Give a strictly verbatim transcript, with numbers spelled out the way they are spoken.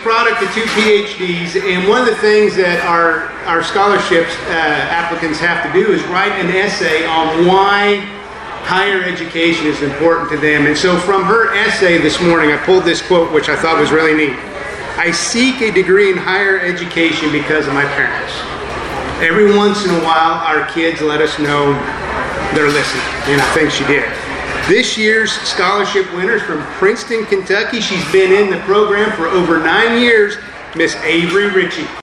product of two PhDs, and one of the things that our, our scholarships uh, applicants have to do is write an essay on why higher education is important to them. And so from her essay this morning, I pulled this quote, which I thought was really neat. "I seek a degree in higher education because of my parents." Every once in a while, our kids let us know they're listening, and I think she did. This year's scholarship winner is from Princeton, Kentucky. She's been in the program for over nine years, Miss Avery Ritchie.